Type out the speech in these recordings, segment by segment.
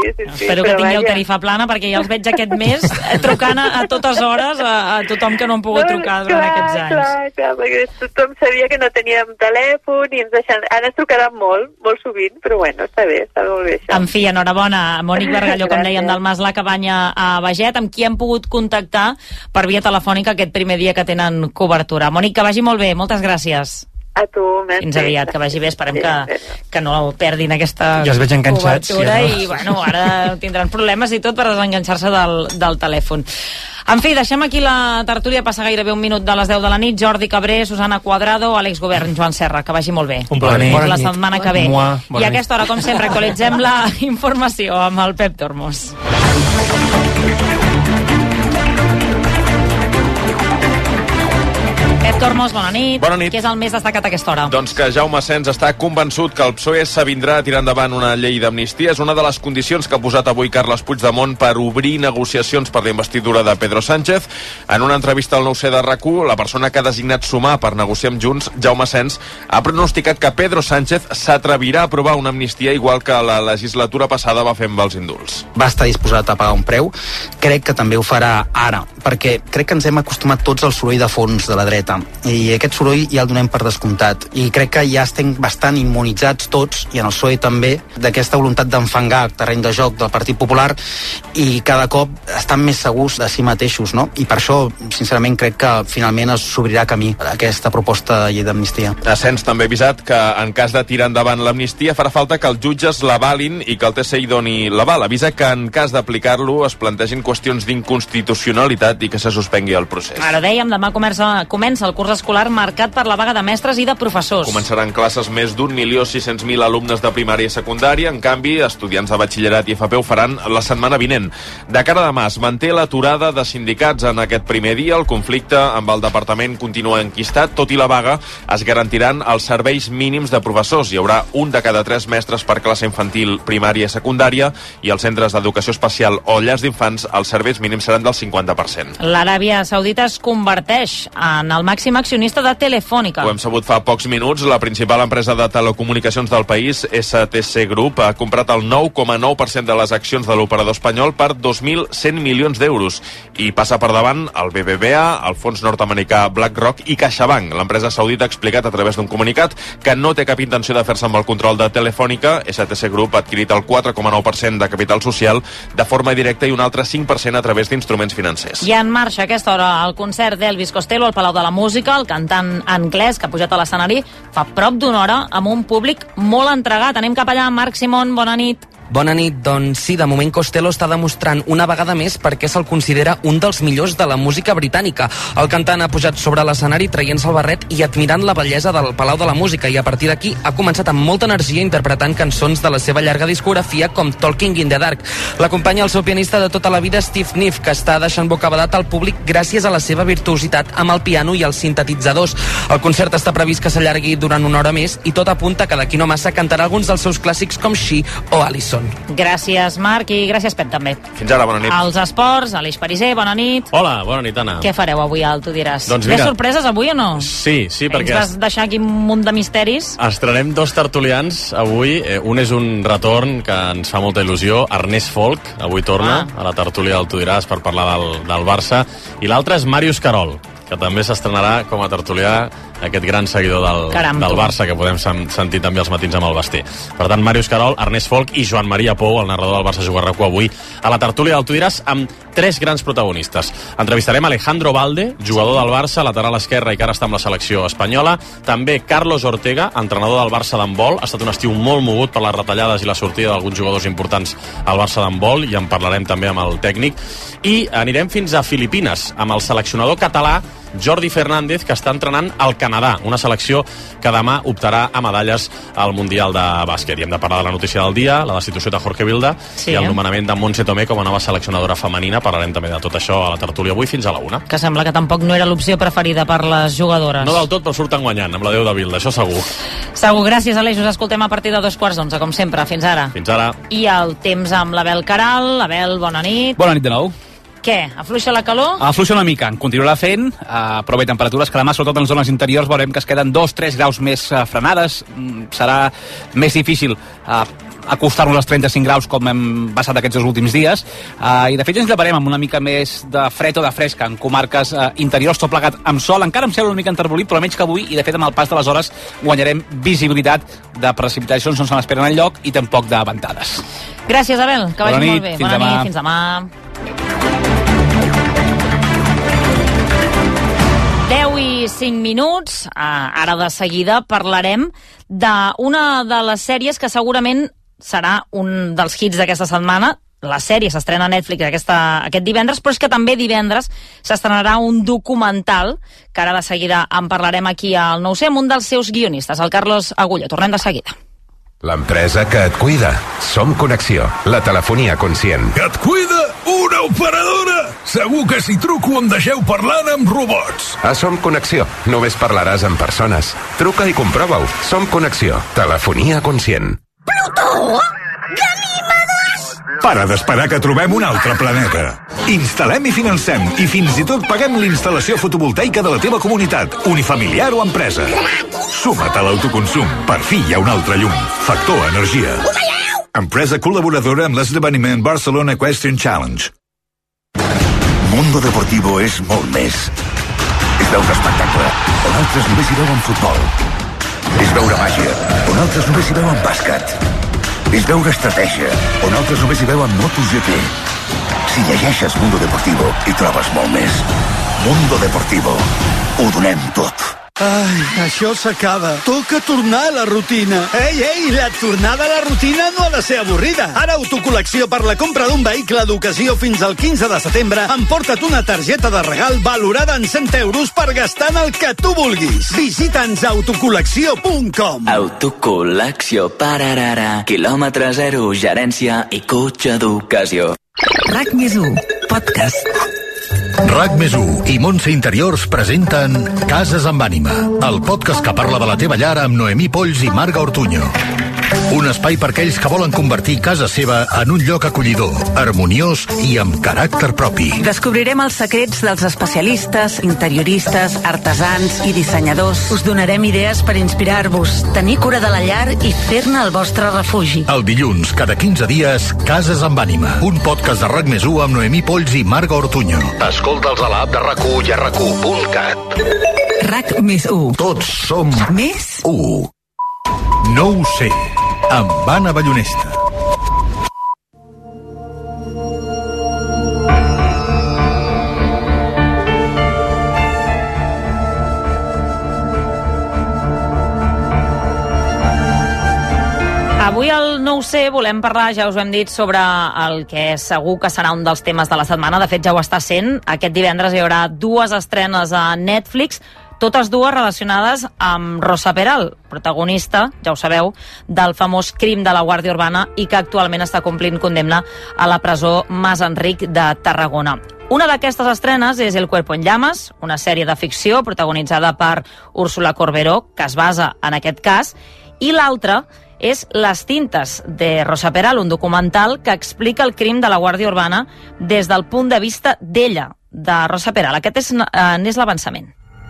Espero que tingueu tarifa plana, perquè ja els veig aquest mes trucant a totes hores a tothom que no han pogut trucar durant aquests anys. Clar, perquè tothom sabia que no teníem telèfon i ens deixen... Ara ens trucaran molt sovint, però bueno, està bé, està molt bé això. En fi, enhorabona, Mònic Bargalló, com dèiem, del Mas La Cabanya a Beget, amb qui hem pogut contactar per via telefònica aquest primer dia que tenen cobertura. Mònic, que vagi molt bé, moltes gràcies. A tu, fins aviat, que vagi bé, esperem que no perdin aquesta ja es veig enganxats, cobertura i bueno, ara tindran problemes i tot per desenganxar-se del telèfon. En fi, deixem aquí la tertúlia, passa gairebé un minut de les 10 de la nit. Jordi Cabré, Susana Cuadrado, Àlex Govern, Joan Serra, que vagi molt bé. Bona nit. La setmana que ve. I a aquesta hora, com sempre, actualitzem la informació amb el Pep Tormos. Pep Tormos, bona nit. Bona nit. Què és el més destacat a aquesta hora? Doncs que Jaume Asens està convençut que el PSOE s'avindrà a tirar endavant una llei d'amnistia. És una de les condicions que ha posat avui Carles Puigdemont per obrir negociacions per la investidura de Pedro Sánchez. En una entrevista al 9C de RAC1, la persona que ha designat Sumar per negociar amb Junts, Jaume Asens, ha pronosticat que Pedro Sánchez s'atrevirà a aprovar una amnistia igual que la legislatura passada va fer amb els indults. Va estar disposat a pagar un preu. Crec que també ho farà ara, perquè crec que ens hem acostumat tots al soroll de fons de la dreta. I aquest soroll ja el donem per descomptat i crec que ja estem bastant immunitzats tots, i en el PSOE també, d'aquesta voluntat d'enfangar el terreny de joc del Partit Popular, i cada cop estan més segurs de si mateixos, no? I per això, sincerament, crec que finalment es s'obrirà camí a aquesta proposta de llei d'amnistia. Asens també ha avisat que en cas de tirar endavant l'amnistia farà falta que els jutges l'avalin i que el TSI doni l'aval. Avisa que en cas d'aplicar-lo es plantegin qüestions d'inconstitucionalitat i que se suspengui el procés. Ara dèiem, demà comença el curs escolar marcat per la vaga de mestres i de professors. Començaran classes més d'1.600.000 alumnes de primària i secundària. En canvi, estudiants de batxillerat i FP ho faran la setmana vinent. De cara a demà es manté l'aturada de sindicats en aquest primer dia. El conflicte amb el departament continua enquistat. Tot i la vaga, es garantiran els serveis mínims de professors. Hi haurà un de cada 3 mestres per classe infantil, primària i secundària, i als centres d'educació especial o llars d'infants els serveis mínims seran del 50%. L'Aràbia Saudita es converteix en el màxim accionista de Telefònica. Ho hem sabut fa pocs minuts. La principal empresa de telecomunicacions del país, STC Group, ha comprat el 9,9% de les accions de l'operador espanyol per 2.100 milions d'euros. I passa per davant el BBVA, el fons nord-americà BlackRock i CaixaBank. L'empresa saudita ha explicat a través d'un comunicat que no té cap intenció de fer-se amb el control de Telefònica. STC Group ha adquirit el 4,9% de capital social de forma directa i un altre 5% a través d'instruments financers. I en marxa a aquesta hora el concert d'Elvis Costello al Palau de la Música. El cantant anglès que ha pujat a l'escenari fa prop d'una hora amb un públic molt entregat. Anem cap allà. Marc Simón, bona nit. Bona nit, doncs sí, de moment Costello està demostrant una vegada més perquè se'l considera un dels millors de la música britànica. El cantant ha pujat sobre l'escenari traient-se el barret i admirant la bellesa del Palau de la Música, i a partir d'aquí ha començat amb molta energia interpretant cançons de la seva llarga discografia com Talking in the Dark. L'acompanya el seu pianista de tota la vida, Steve Niff, que està deixant bocabadat al públic gràcies a la seva virtuositat amb el piano i els sintetitzadors. El concert està previst que s'allargui durant una hora més i tot apunta que d'aquí no massa cantarà alguns dels seus clàssics com She o Alison. Gràcies, Marc, i gràcies, Pep, també. Fins ara, bona nit. Els esports, Aleix Pariser, bona nit. Hola, bona nit, Anna. Què fareu avui al Tu diràs? Doncs mira, hi ha sorpreses avui o no? Sí, perquè... Ens vas deixar aquí un munt de misteris. Estrenem 2 tertulians avui. Un és un retorn que ens fa molta il·lusió. Ernest Folk, avui torna a la tertúlia del Tu diràs per parlar del Barça. I l'altre és Màrius Carol, que també s'estrenarà com a tertulià, aquest gran seguidor del Barça que podem sentir també als matins amb el Basté. Per tant, Màrius Carol, Ernest Folk i Joan Maria Pou, el narrador del Barça Juga RAC1 avui a la tertúlia del Tu diràs amb 3 grans protagonistes. Entrevistarem Alejandro Balde, jugador del Barça, lateral esquerre i que ara està amb la selecció espanyola. També Carlos Ortega, entrenador del Barça d'handbol. Ha estat un estiu molt mogut per les retallades i la sortida d'alguns jugadors importants al Barça d'handbol, i en parlarem també amb el tècnic. I anirem fins a Filipines amb el seleccionador català Jordi Fernández, que està entrenant al Canadà, una selecció que demà optarà a medalles al Mundial de Bàsquet. I hem de parlar de la notícia del dia, la destitució de Jorge Vilda i el nomenament de Montse Tomé com a nova seleccionadora femenina. Parlarem també de tot això a la tertúlia avui fins a la 1. Que sembla que tampoc no era l'opció preferida per les jugadores. No del tot, però surten guanyant amb la 10 de Vilda, això segur. Segur, gràcies, Aleix. Us escoltem a partir de 11:15, com sempre. Fins ara. Fins ara. I el temps amb l'Abel Caral. Abel, bona nit. Bona nit de nou. què? Afluixa la calor? Afluixa una mica, en continuarà fent, però bé, temperatures que demà, sobretot en les zones interiors, veurem que es queden 2-3 graus més frenades. Serà més difícil acostar-nos als 35 graus com hem passat aquests últims dies, i de fet ens llevarem amb una mica més de fred o de fresca en comarques interiors, tot plegat amb sol, encara em sembla una mica enterbolit, però menys que avui, i de fet amb el pas de les hores guanyarem visibilitat. De precipitacions no se n'esperen enlloc i tampoc de ventades. Gràcies, Abel, que vagi molt bé. Bona nit, fins demà. 10:05. Ara de seguida parlarem d'una de les sèries que segurament serà un dels hits d'aquesta setmana. La sèrie s'estrena a Netflix aquest divendres, però és que també divendres s'estrenarà un documental que ara de seguida en parlarem aquí al 9C amb un dels seus guionistes, el Carlos Agulló. Tornem de seguida. L'empresa que et cuida. Som Connexió, la telefonia conscient. Que et cuida? Una operadora? Segur que si truco em deixeu parlant amb robots. A Som Connexió només parlaràs amb persones. Truca i comprova-ho. Som Connexió, telefonia conscient. Plutó! Para d'esperar que trobem un altre planeta. Instal·lem i financem i fins i tot paguem l'instal·lació fotovoltaica de la teva comunitat, unifamiliar o empresa. Suma't a l'autoconsum. Per fi hi ha un altre llum. Factor Energia. Empresa col·laboradora amb l'esdeveniment Barcelona Equestrian Challenge. Mundo Deportivo és molt més. És veure espectacle, on altres només hi veuen futbol. És veure màgia, on altres només hi veuen bàsquet. És veure estratègia, on altres només hi veuen MotoGP. Si llegeixes Mundo Deportivo, hi trobes molt més. Mundo Deportivo. Ho donem tot. Ai, això s'acaba. Toca tornar a la rutina. Ei, la tornada a la rutina no ha de ser avorrida. Ara Autocol·lecció per la compra d'un vehicle d'ocasió fins al 15 de setembre emporta't una targeta de regal valorada en 100 euros per gastar en el que tu vulguis. Visita'ns a autocol·lecció.com. Autocol·lecció, pararara, quilòmetre zero, gerència i cotxe d'ocasió. RAC+1, podcast. RAC+1 i Montse Interiors presenten Cases amb ànima, el podcast que parla de la teva llar amb Noemí Polls i Marga Ortuño. Un espai per aquells que volen convertir casa seva en un lloc acollidor, harmoniós i amb caràcter propi. Descobrirem els secrets dels especialistes, interioristes, artesans i dissenyadors. Us donarem idees per inspirar-vos, tenir cura de la llar i fer-ne el vostre refugi. El dilluns, cada 15 dies, Cases amb ànima, un podcast de RAC+1 amb Noemí Polls i Marga Ortuño. Escolta'ls a l'app de RAC1 i a RAC1.cat. RAC+1. Tots som més 1. No ho sé, amb Anna Ballonesta. Avui al 9C volem parlar, ja us ho hem dit, sobre el que segur que serà un dels temes de la setmana. De fet, ja ho està sent. Aquest divendres hi haurà dues estrenes a Netflix, totes dues relacionades amb Rosa Peral, protagonista, ja ho sabeu, del famós crim de la Guàrdia Urbana i que actualment està complint condemna a la presó Mas Enric de Tarragona. Una d'aquestes estrenes és El cuerpo en llamas, una sèrie de ficció protagonitzada per Úrsula Corberó, que es basa en aquest cas, i l'altra és Les tintes de Rosa Peral, un documental que explica el crim de la Guàrdia Urbana des del punt de vista d'ella, de Rosa Peral. Aquest n'és l'avançament.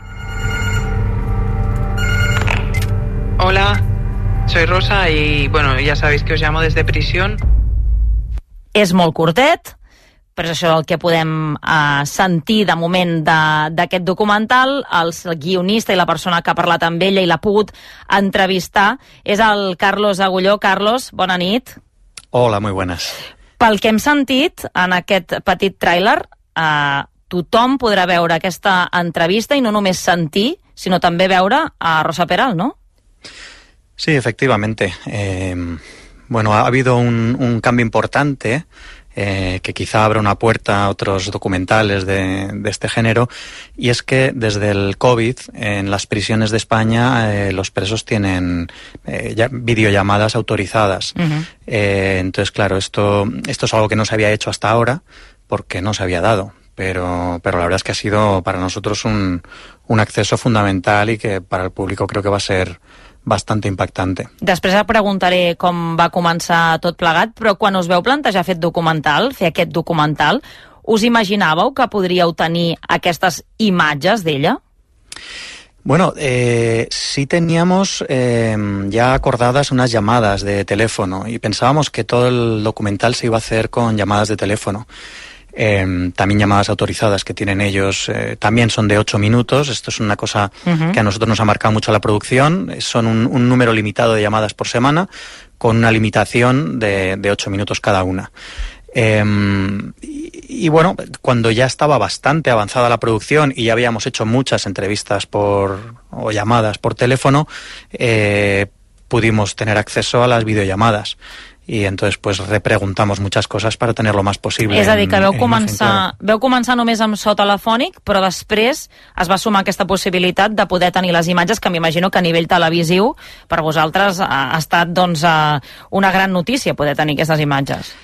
Hola, soy Rosa y bueno, ya sabéis que os llamo desde prisión. És molt curtet, però és això el que podem sentir de moment d'aquest documental. El guionista i la persona que ha parlat amb ella i l'ha pogut entrevistar és el Carlos Agulló. Carlos, bona nit. Hola, muy buenas. Pel que hem sentit en aquest petit tràiler, tothom podrà veure aquesta entrevista i no només sentir, sinó també veure a Rosa Peral, ¿no? Sí, efectivamente. Bueno, ha habido un cambio importante que quizá abra una puerta a otros documentales de este género, y es que desde el COVID en las prisiones de España los presos tienen ya videollamadas autorizadas. Uh-huh. Entonces, claro, esto es algo que no se había hecho hasta ahora porque no se había dado. Pero la verdad es que ha sido para nosotros un acceso fundamental y que para el público creo que va a ser bastante impactante. Després preguntaré com va començar tot plegat, però quan us veu plantejar fer aquest documental, us imaginàveu que podríeu tenir aquestes imatges d'ella? Bueno, sí teníamos ya acordadas unas llamadas de teléfono y pensábamos que todo el documental se iba a hacer con llamadas de teléfono. También llamadas autorizadas que tienen ellos, también son de 8 minutos. Esto es una cosa que a nosotros nos ha marcado mucho la producción. Son un número limitado de llamadas por semana con una limitación de 8 minutos cada una. Y bueno, cuando ya estaba bastante avanzada la producción y ya habíamos hecho muchas entrevistas o llamadas por teléfono, pudimos tener acceso a las videollamadas. I entonces pues repreguntamos muchas cosas para tener lo más posible. És a dir, que veu començar només amb so telefònic, però després es va sumar aquesta possibilitat de poder tenir les imatges, que m'imagino que a nivell televisiu per vosaltres ha estat doncs una gran notícia poder tenir aquestes imatges.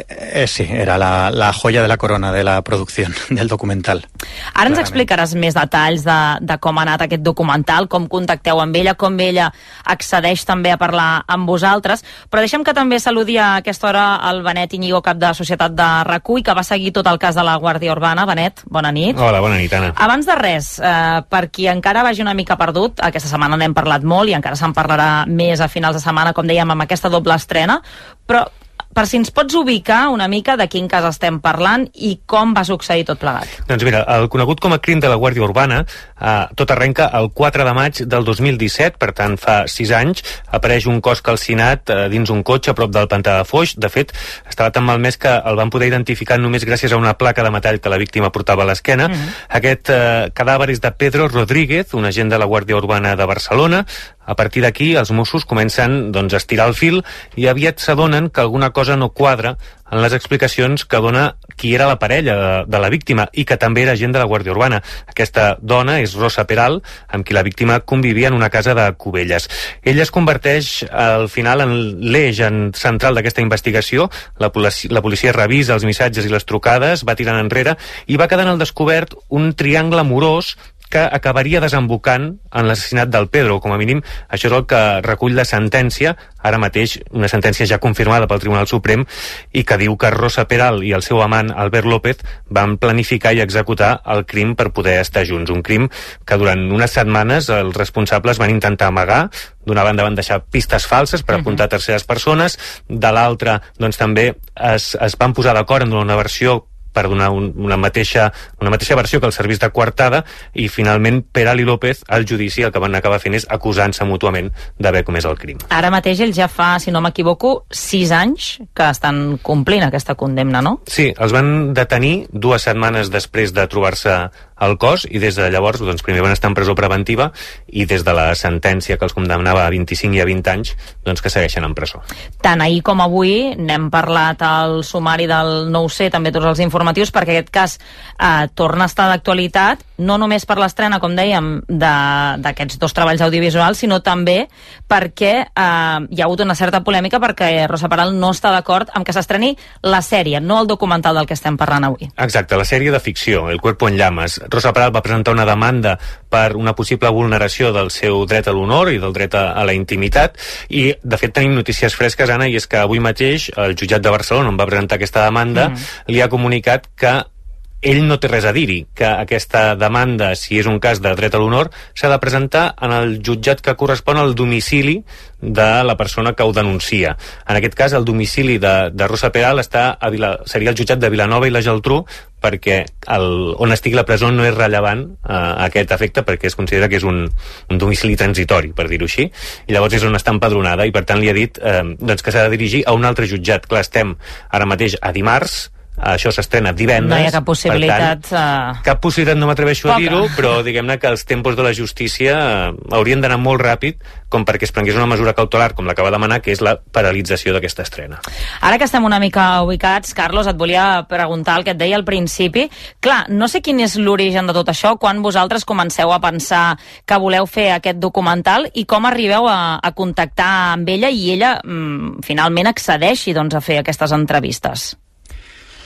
Sí, era la joya de la corona de la producción del documental. Ara ens explicaràs més detalls de com ha anat aquest documental, com contacteu amb ella, com ella accedeix també a parlar amb vosaltres, però deixem que també saludi a aquesta hora el Benet Íñigo, cap de Societat de RAC1, que va seguir tot el cas de la Guàrdia Urbana. Benet, bona nit. Hola, bona nit, Anna. Abans de res, per qui encara vagi una mica perdut, aquesta setmana n'hem parlat molt i encara se'n parlarà més a finals de setmana, com dèiem, amb aquesta doble estrena, però per si ens pots ubicar una mica de quin cas estem parlant i com va succeir tot plegat. Doncs mira, el conegut com a crim de la Guàrdia Urbana, tot arrenca el 4 de maig del 2017, per tant fa 6 anys, apareix un cos calcinat dins un cotxe a prop del pantà de Foix. De fet, estava tan malmès que el van poder identificar només gràcies a una placa de metall que la víctima portava a l'esquena. Aquest cadàver és de Pedro Rodríguez, un agent de la Guàrdia Urbana de Barcelona. A partir d'aquí, els Mossos comencen a estirar el fil i aviat s'adonen que alguna cosa no quadra en les explicacions que dona qui era la parella de la víctima i que també era agent de la Guàrdia Urbana. Aquesta dona és Rosa Peral, amb qui la víctima convivia en una casa de Cubelles. Ella es converteix al final en l'eix central d'aquesta investigació. La policia revisa els missatges i les trucades, va tirant enrere i va quedant al descobert un triangle amorós que acabaria desembocant en l'assassinat del Pedro. Com a mínim, això és el que recull la sentència, ara mateix una sentència ja confirmada pel Tribunal Suprem, i que diu que Rosa Peral i el seu amant Albert López van planificar i executar el crim per poder estar junts. Un crim que durant unes setmanes els responsables van intentar amagar. D'una banda van deixar pistes falses per apuntar a terceres persones, de l'altra doncs també es van posar d'acord en una versió per donar una mateixa versió que el servís de coartada, i finalment Peral i López al judici el que van acabar fent és acusant-se mútuament d'haver comès el crim. Ara mateix ells ja fa, si no m'equivoco, 6 anys que estan complint aquesta condemna, no? Sí, els van detenir 2 setmanes després de trobar-se el cos, i des de llavors doncs, primer van estar en presó preventiva i des de la sentència que els condemnava a 25 i a 20 anys doncs, que segueixen en presó. Tant ahir com avui n'hem parlat al sumari del 9C, també tots els informatius, perquè aquest cas torna a estar d'actualitat, no només per l'estrena, com dèiem, d'aquests 2 treballs audiovisuals, sinó també perquè hi ha hagut una certa polèmica perquè Rosa Peral no està d'acord amb que s'estreni la sèrie, no el documental del que estem parlant avui. Exacte, la sèrie de ficció, El cuerpo en llamas. Rosa Peral va presentar una demanda per una possible vulneració del seu dret a l'honor i del dret a la intimitat, i de fet tenim notícies fresques, Anna, i és que avui mateix el jutjat de Barcelona, on va presentar aquesta demanda, li ha comunicat que ell no té res a dir-hi, que aquesta demanda, si és un cas de dret a l'honor, s'ha de presentar en el jutjat que correspon al domicili de la persona que ho denuncia. En aquest cas, el domicili de Rosa Peral seria el jutjat de Vilanova i la Geltrú, perquè on estigui la presó no és rellevant a aquest efecte, perquè es considera que és un domicili transitori, per dir-ho així, i llavors és on està empadronada, i per tant li ha dit doncs que s'ha de dirigir a un altre jutjat. Clar, estem ara mateix a dimarts, això s'estrena divendres. No hi ha cap possibilitat. Per tant, cap possibilitat, no m'atreveixo a dir-ho, però diguem-ne que els tempos de la justícia haurien d'anar molt ràpid com perquè es prengués una mesura cautelar com la que va demanar, que és la paralització d'aquesta estrena. Ara que estem una mica ubicats, Carlos, et volia preguntar el que et deia al principi. Clar, no sé quin és l'origen de tot això, quan vosaltres comenceu a pensar que voleu fer aquest documental i com arribeu a contactar amb ella i ella finalment accedeixi doncs, a fer aquestes entrevistes.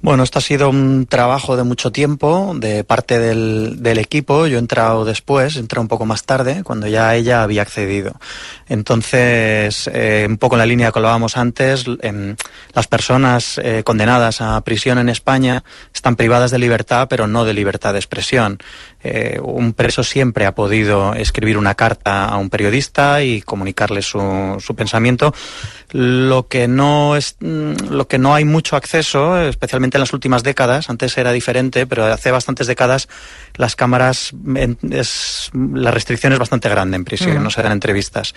Bueno, esto ha sido un trabajo de mucho tiempo de parte del equipo. Yo he entrado después, entré un poco más tarde, cuando ya ella había accedido. Entonces, un poco en la línea que hablábamos antes, las personas condenadas a prisión en España están privadas de libertad, pero no de libertad de expresión. Un preso siempre ha podido escribir una carta a un periodista y comunicarle su pensamiento. Lo que no hay mucho acceso, especialmente en las últimas décadas, antes era diferente, pero hace bastantes décadas las cámaras, la restricción es bastante grande en prisión, no se dan entrevistas.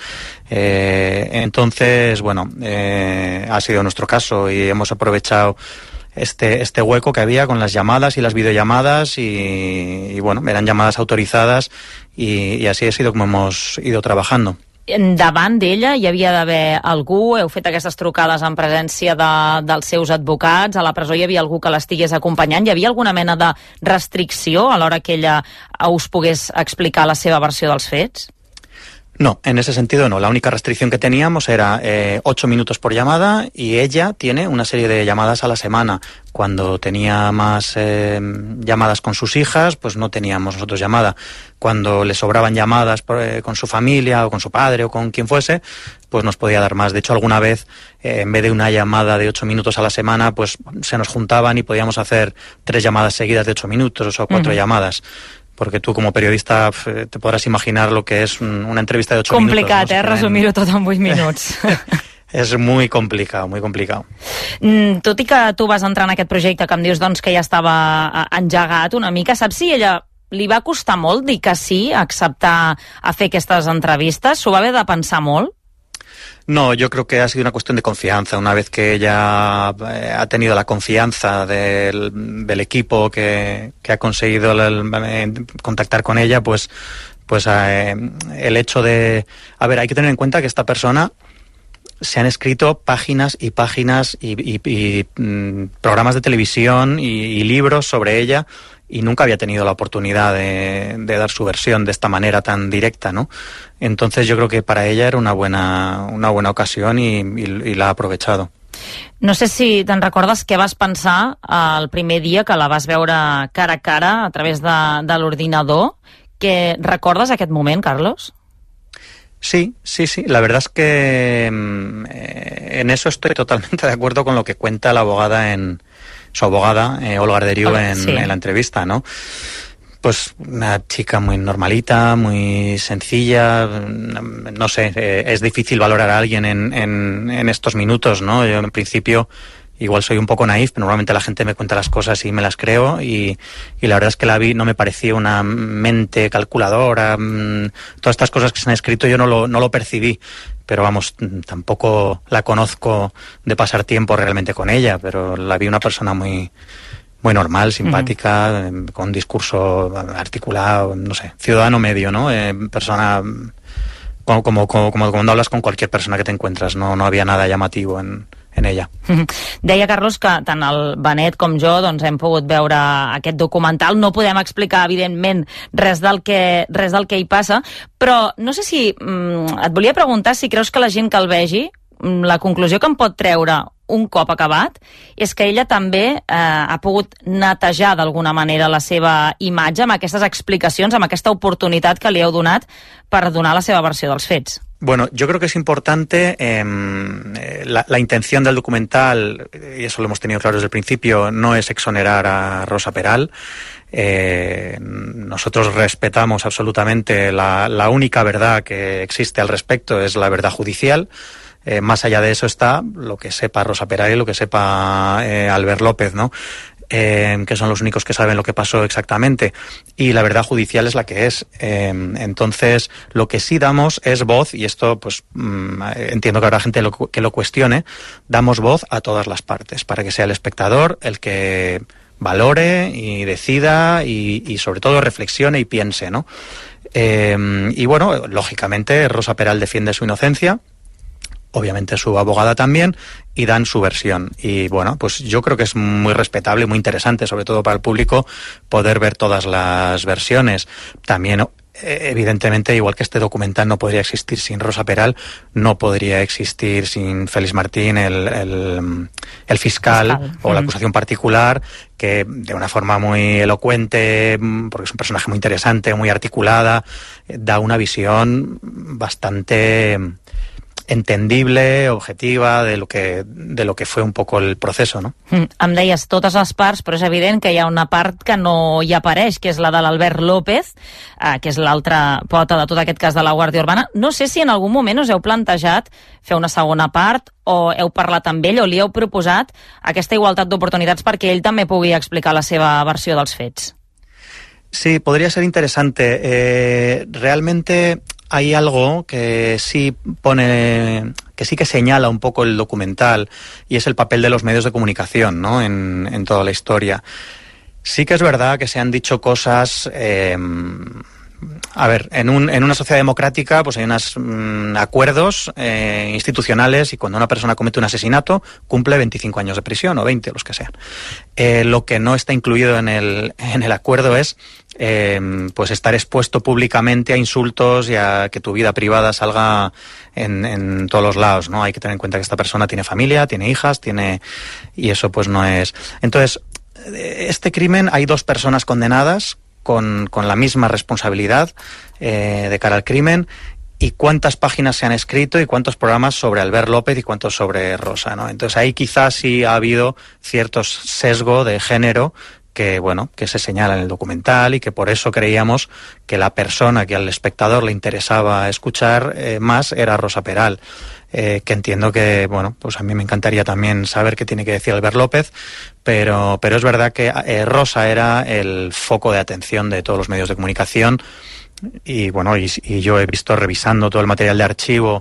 Entonces, bueno, ha sido nuestro caso y hemos aprovechado este hueco que había con las llamadas y las videollamadas y bueno, eran llamadas autorizadas y así ha sido como hemos ido trabajando. Davant d'ella hi havia d'haver algú, heu fet aquestes trucades en presència dels seus advocats, a la presó hi havia algú que l'estigués acompanyant, hi havia alguna mena de restricció a l'hora que ella us pogués explicar la seva versió dels fets? No, en ese sentido no. La única restricción que teníamos era 8 minutos por llamada y ella tiene una serie de llamadas a la semana. Cuando tenía más llamadas con sus hijas, pues no teníamos nosotros llamada. Cuando le sobraban llamadas con su familia o con su padre o con quien fuese, pues nos podía dar más. De hecho, alguna vez, en vez de una llamada de 8 minutos a la semana, pues se nos juntaban y podíamos hacer 3 llamadas seguidas de 8 minutos o 4 llamadas. Porque tú como periodista te podràs imaginar lo que es una entrevista de 8 minutos. Complicat, resumir-ho tot en 8 minuts. És muy complicado, muy complicado. Tot i que tu vas entrar en aquest projecte que em dius doncs, que ja estava engegat una mica, saps si ella li va costar molt dir que sí, acceptar a fer aquestes entrevistes? S'ho va haver de pensar molt? No, yo creo que ha sido una cuestión de confianza. Una vez que ella ha tenido la confianza del equipo que ha conseguido contactar con ella, pues el hecho de... A ver, hay que tener en cuenta que esta persona se han escrito páginas y páginas y programas de televisión y libros sobre ella y nunca había tenido la oportunidad de dar su versión de esta manera tan directa, ¿no? Entonces yo creo que para ella era una buena ocasión y la ha aprovechado. No sé si te'n recordes què vas pensar el primer dia que la vas veure cara a cara a través de l'ordinador. Que recordes aquest moment, Carlos? Sí. La verdad es que en eso estoy totalmente de acuerdo con lo que cuenta la abogada su abogada, Olga Arderiu, en la entrevista, ¿no? Pues una chica muy normalita, muy sencilla, no sé, es difícil valorar a alguien en estos minutos, ¿no? Yo en principio igual soy un poco naif, pero normalmente la gente me cuenta las cosas y me las creo y la verdad es que la vi, no me parecía una mente calculadora, todas estas cosas que se han escrito yo no lo percibí, pero vamos, tampoco la conozco de pasar tiempo realmente con ella, pero la vi una persona muy normal, simpática, con un discurso articulado, no sé, ciudadano medio, ¿no? Persona como cuando hablas con cualquier persona que te encuentras, no había nada llamativo en ella. Deia Carlos que tant el Benet com jo doncs, hem pogut veure aquest documental. No podem explicar, evidentment, res del que hi passa, però no sé si... et volia preguntar si creus que la gent que el vegi, la conclusió que en pot treure un cop acabat és que ella també ha pogut netejar d'alguna manera la seva imatge amb aquestes explicacions, amb aquesta oportunitat que li heu donat per donar la seva versió dels fets. Bueno, yo creo que es importante la intención del documental, y eso lo hemos tenido claro desde el principio, no es exonerar a Rosa Peral. Nosotros respetamos absolutamente la única verdad que existe al respecto, es la verdad judicial. Más allá de eso está lo que sepa Rosa Peral y lo que sepa Albert López, ¿no? Que son los únicos que saben lo que pasó exactamente, y la verdad judicial es la que es. Entonces lo que sí damos es voz, y esto pues entiendo que habrá gente que lo cuestione, damos voz a todas las partes para que sea el espectador el que valore y decida y sobre todo reflexione y piense, ¿no? Y bueno, lógicamente Rosa Peral defiende su inocencia, obviamente su abogada también, y dan su versión. Y bueno, pues yo creo que es muy respetable y muy interesante, sobre todo para el público, poder ver todas las versiones. También evidentemente, igual que este documental no podría existir sin Rosa Peral, no podría existir sin Félix Martín, el fiscal o la acusación particular, que de una forma muy elocuente, porque es un personaje muy interesante, muy articulada, da una visión bastante entendible, objetiva, de lo que fue un poco el proceso, no? Em deies totes les parts, però és evident que hi ha una part que no hi apareix, que és la de l'Albert López, que és l'altra pota de tot aquest cas de la Guàrdia Urbana. No sé si en algun moment us heu plantejat fer una segona part, o heu parlat amb ell, o li heu proposat aquesta igualtat d'oportunitats perquè ell també pugui explicar la seva versió dels fets. Sí, podría ser interesante. Realmente hay algo que sí que señala un poco el documental, y es el papel de los medios de comunicación, ¿no? en toda la historia. Sí que es verdad que se han dicho cosas. A ver, en una sociedad democrática pues hay unos acuerdos institucionales, y cuando una persona comete un asesinato cumple 25 años de prisión, o 20, los que sean. Lo que no está incluido en el acuerdo es pues estar expuesto públicamente a insultos y a que tu vida privada salga en todos los lados, ¿no? Hay que tener en cuenta que esta persona tiene familia, tiene hijas, y eso pues no es. Entonces, este crimen, hay 2 personas condenadas con la misma responsabilidad de cara al crimen, y cuántas páginas se han escrito y cuántos programas sobre Albert López y cuántos sobre Rosa, ¿no? Entonces ahí quizás sí ha habido cierto sesgo de género que se señala en el documental, y que por eso creíamos que la persona que al espectador le interesaba escuchar más era Rosa Peral. Que entiendo que, pues a mí me encantaría también saber qué tiene que decir Albert López, pero es verdad que Rosa era el foco de atención de todos los medios de comunicación, y yo he visto, revisando todo el material de archivo,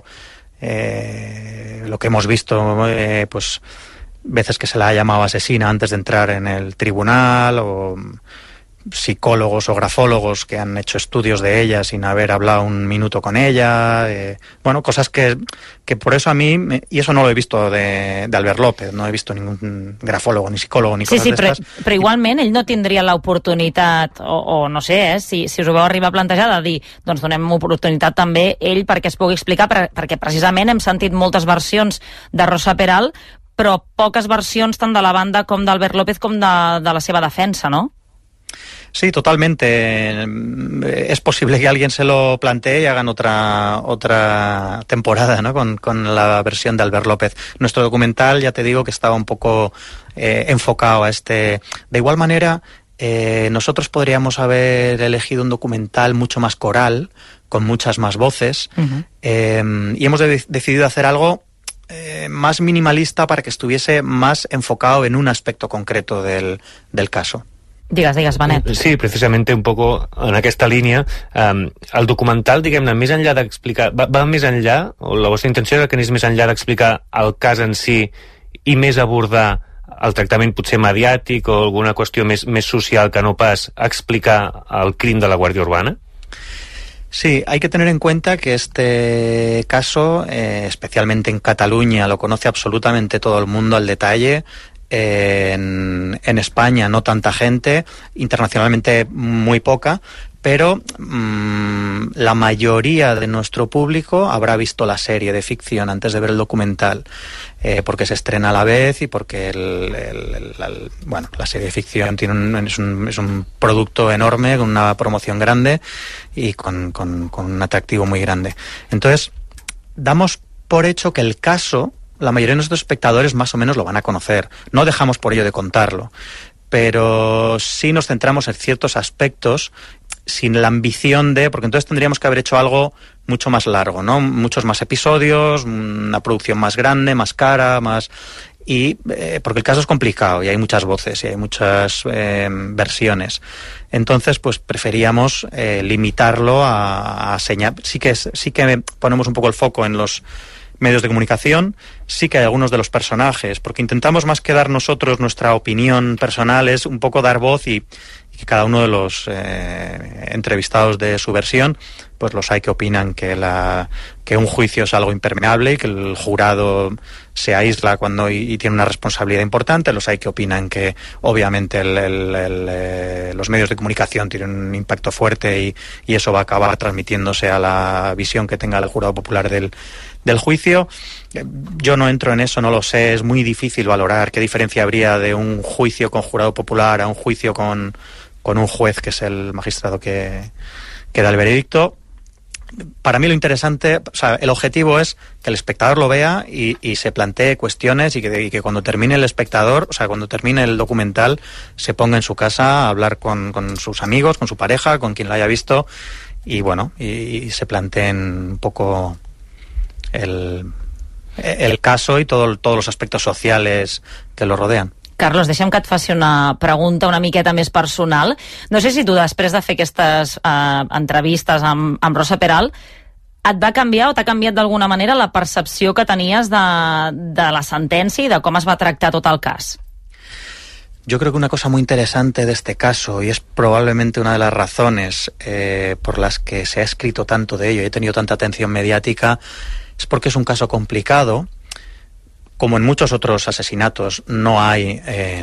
lo que hemos visto, pues veces que se la ha llamado asesina antes de entrar en el tribunal, o psicólogos o grafólogos que han hecho estudios de ella sin haber hablado un minuto con ella, cosas que por eso a mí, y eso no lo he visto de Albert López, no he visto ningún grafólogo, ni psicòlogo, ni coses d'estes. Però igualment ell no tindria l'oportunitat, o no sé, si us ho veu arribar a plantejar, de dir, doncs donem oportunitat també ell perquè es pugui explicar, perquè precisament hem sentit moltes versions de Rosa Peral, però poques versions tant de la banda com d'Albert López com de la seva defensa, ¿no? Sí, totalmente. Es posible que alguien se lo plantee y hagan otra temporada, ¿no? con la versión de Albert López. Nuestro documental, ya te digo, que estaba un poco enfocado a este. De igual manera, nosotros podríamos haber elegido un documental mucho más coral, con muchas más voces, y hemos decidido hacer algo más minimalista para que estuviese más enfocado en un aspecto concreto del caso. Digues, Benet. Sí, precisamente un poco en aquesta línia. El documental, diguem-ne, més enllà d'explicar, va més enllà, o la vostra intenció era que anés més enllà d'explicar el cas en si i més abordar el tractament potser mediàtic o alguna qüestió més social que no pas explicar el crim de la Guàrdia Urbana? Sí, hay que tener en cuenta que este caso, especialmente en Cataluña, lo conoce absolutamente todo el mundo al detalle. En España no tanta gente, internacionalmente muy poca, pero la mayoría de nuestro público habrá visto la serie de ficción antes de ver el documental, porque se estrena a la vez y porque la serie de ficción es un producto enorme, con una promoción grande y con un atractivo muy grande. Entonces, damos por hecho que el caso, la mayoría de nuestros espectadores más o menos lo van a conocer. No dejamos por ello de contarlo, pero sí nos centramos en ciertos aspectos sin la ambición porque entonces tendríamos que haber hecho algo mucho más largo, ¿no? Muchos más episodios, una producción más grande, más cara, porque el caso es complicado y hay muchas voces y hay muchas versiones. Entonces, pues preferíamos limitarlo a señalar. Sí que ponemos un poco el foco en los medios de comunicación, sí que hay algunos de los personajes, porque intentamos más que dar nosotros nuestra opinión personal, es un poco dar voz y que cada uno de los entrevistados de su versión, pues los hay que opinan que un juicio es algo impermeable y que el jurado se aísla cuando y tiene una responsabilidad importante. Los hay que opinan que obviamente los medios de comunicación tienen un impacto fuerte y eso va a acabar transmitiéndose a la visión que tenga el jurado popular del juicio. Yo no entro en eso, no lo sé, es muy difícil valorar qué diferencia habría de un juicio con jurado popular a un juicio con un juez que es el magistrado que da el veredicto. Para mí lo interesante, o sea, el objetivo es que el espectador lo vea y se plantee cuestiones y que cuando termine el espectador, o sea, cuando termine el documental, se ponga en su casa a hablar con sus amigos, con su pareja, con quien lo haya visto y bueno, y se planteen un poco el caso y todos los aspectos sociales que lo rodean. Carlos, deixa'm que et faci una pregunta una miqueta més personal. No sé si tu, després de fer aquestes entrevistes amb Rosa Peral, et va canviar o t'ha canviat d'alguna manera la percepció que tenies de la sentència i de com es va tractar tot el cas? Yo creo que una cosa muy interesante de este caso, y es probablemente una de las razones por las que se ha escrito tanto de ello y he tenido tanta atención mediática, es porque es un caso complicado. Como en muchos otros asesinatos, no hay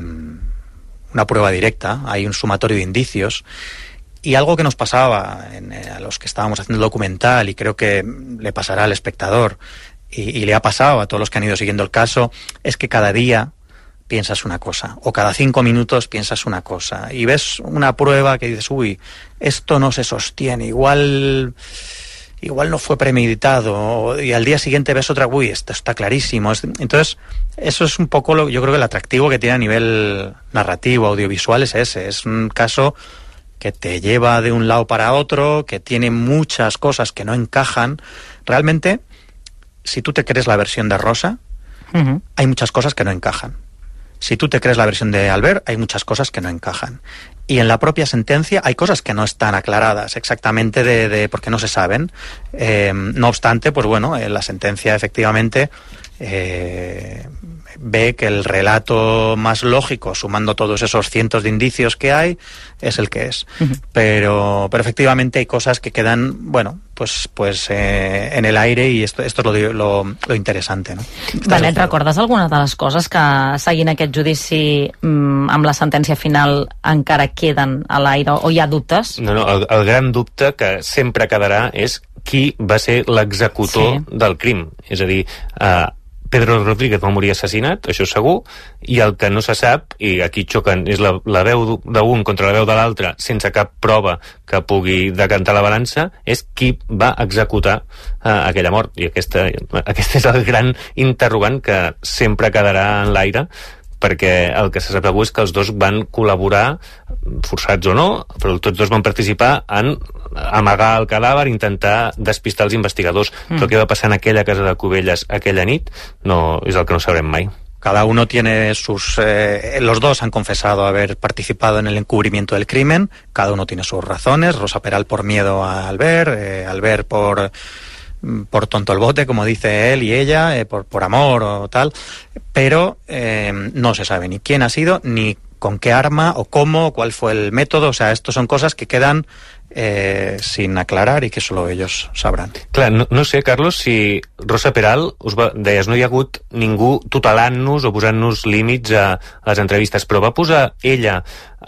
una prueba directa, hay un sumatorio de indicios. Y algo que nos pasaba a los que estábamos haciendo el documental, y creo que le pasará al espectador, y le ha pasado a todos los que han ido siguiendo el caso, es que cada día piensas una cosa, o cada 5 minutos piensas una cosa, y ves una prueba que dices, uy, esto no se sostiene, igual no fue premeditado, y al día siguiente ves otra, uy, esto está clarísimo. Entonces, eso es un poco, yo creo que el atractivo que tiene a nivel narrativo, audiovisual, es ese. Es un caso que te lleva de un lado para otro, que tiene muchas cosas que no encajan. Realmente, si tú te crees la versión de Rosa, hay muchas cosas que no encajan. Si tú te crees la versión de Albert, hay muchas cosas que no encajan. Y en la propia sentencia hay cosas que no están aclaradas exactamente porque no se saben. No obstante, pues bueno, la sentencia efectivamente ve que el relato más lógico, sumando todos esos cientos de indicios que hay, es el que es. Pero efectivamente hay cosas que quedan, bueno, pues en el aire, i esto es lo interesante, no? Benet, recordes alguna de les coses que, seguint aquest judici amb la sentència final, encara queden a l'aire o hi ha dubtes? No, el gran dubte que sempre quedarà és qui va ser l'executor del crim. És a dir, Pedro Rodríguez va morir assassinat, això segur, i el que no se sap, i aquí xoquen, és la veu d'un contra la veu de l'altre, sense cap prova que pugui decantar la balança, és qui va executar aquella mort. I aquest és el gran interrogant que sempre quedarà en l'aire, perquè el que se sap avui és que els dos van col·laborar, forçats o no, però tots dos van participar en amagar el cadàver, intentar despistar els investigadors. Però què va passar en aquella casa de Cubelles aquella nit no és el que no sabrem mai. Cada uno tiene los dos han confesado haber participado en el encubrimiento del crimen, cada uno tiene sus razones. Rosa Peral por miedo a Albert, Albert por tonto el bote, como dice él y ella, por amor o tal, pero no se sabe ni quién ha sido, ni con qué arma o cómo, cuál fue el método. O sea, estos son cosas que quedan sin aclarar i que solo ellos sabrán. Clar, no sé, Carlos, si Rosa Peral, deies, no hi ha hagut ningú tutelant-nos o posant-nos límits a les entrevistes, però va posar ella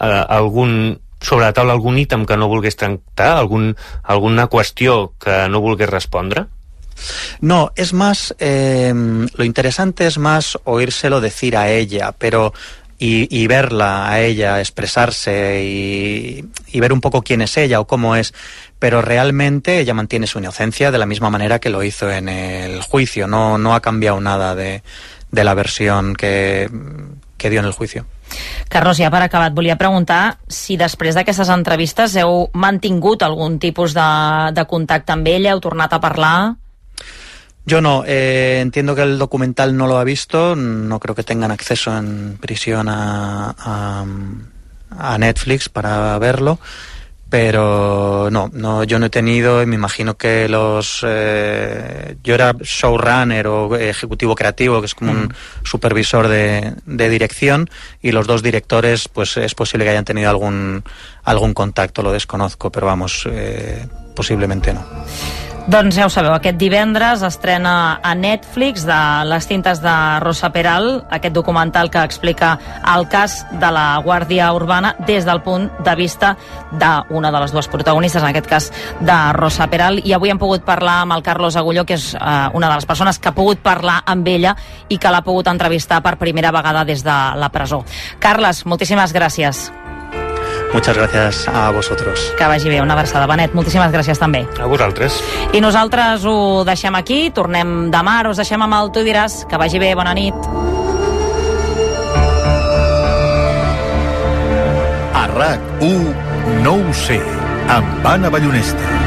sobre la taula algun ítem que no volgués tractar, alguna qüestió que no volgués respondre? No, es más, lo interesante es más oírselo decir a ella, pero y verla a ella expresarse y ver un poco quién es ella o cómo es, pero realmente ella mantiene su inocencia de la misma manera que lo hizo en el juicio, no ha cambiado nada de la versión que dio en el juicio. Carlos, ja per acabar, et volia preguntar si després d'aquestes entrevistes heu mantingut algun tipus de contacte amb ella, heu tornat a parlar? Yo no, entiendo que el documental no lo ha visto, no creo que tengan acceso en prisión a Netflix para verlo, pero no, yo no he tenido, y me imagino que yo era showrunner o ejecutivo creativo, que es como un supervisor de dirección, y los dos directores, pues es posible que hayan tenido algún contacto, lo desconozco, pero vamos, posiblement no. Doncs ja ho sabeu, aquest divendres estrena a Netflix de Les tintes de Rosa Peral, aquest documental que explica el cas de la Guàrdia Urbana des del punt de vista d'una de les dues protagonistes, en aquest cas de Rosa Peral, i avui hem pogut parlar amb el Carlos Agulló, que és una de les persones que ha pogut parlar amb ella i que l'ha pogut entrevistar per primera vegada des de la presó. Carles, moltíssimes gràcies. Muchas gracias a vosotros. Que vagi bé, una abraçada. Benet, moltíssimes gràcies també. A vosaltres. I nosaltres ho deixem aquí, tornem demà, us deixem amb el Tu diràs. Que vagi bé, bona nit. A RAC1 no ho sé, amb Anna Ballonesta.